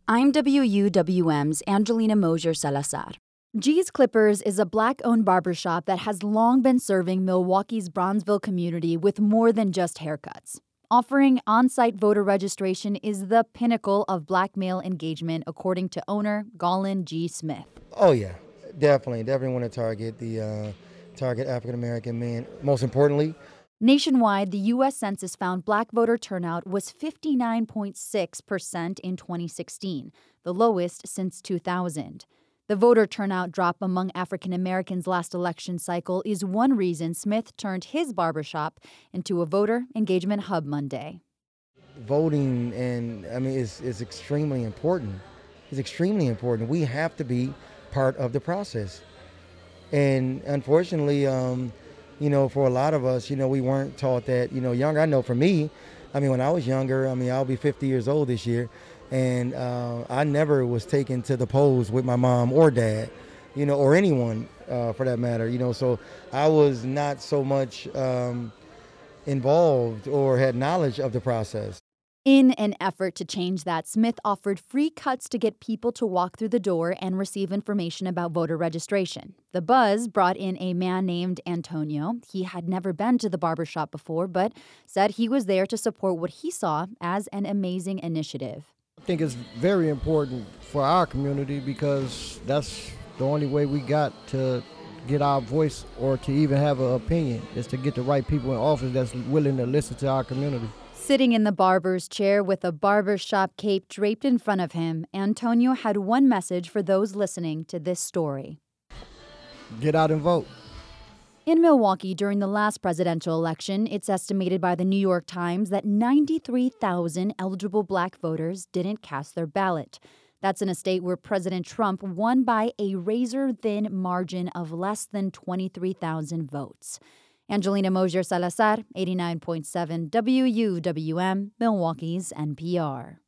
I'm WUWM's Angelina Mosier Salazar. G's Clippers is a Black-owned barbershop that has long been serving Milwaukee's Bronzeville community with more than just haircuts. Offering on-site voter registration is the pinnacle of Black male engagement, according to owner Golan G. Smith. Oh yeah, definitely want to target African American men. Most importantly, Nationwide, the U.S. Census found Black voter turnout was 59.6% in 2016, the lowest since 2000. The voter turnout drop among African Americans last election cycle is one reason Smith turned his barbershop into a voter engagement hub Monday. Voting is extremely important. It's extremely important. We have to be part of the process. And unfortunately, for a lot of us, we weren't taught that, younger. I know for me, when I was younger, I'll be 50 years old this year. And I never was taken to the polls with my mom or dad, or anyone for that matter, So I was not so much involved or had knowledge of the process. In an effort to change that, Smith offered free cuts to get people to walk through the door and receive information about voter registration. The buzz brought in a man named Antonio. He had never been to the barbershop before, but said he was there to support what he saw as an amazing initiative. I think it's very important for our community because that's the only way we got to get our voice or to even have an opinion is to get the right people in office that's willing to listen to our community. Sitting in the barber's chair with a barbershop cape draped in front of him, Antonio had one message for those listening to this story. Get out and vote. In Milwaukee, during the last presidential election, it's estimated by the New York Times that 93,000 eligible Black voters didn't cast their ballot. That's in a state where President Trump won by a razor-thin margin of less than 23,000 votes. Angelina Mosier Salazar, 89.7 WUWM, Milwaukee's NPR.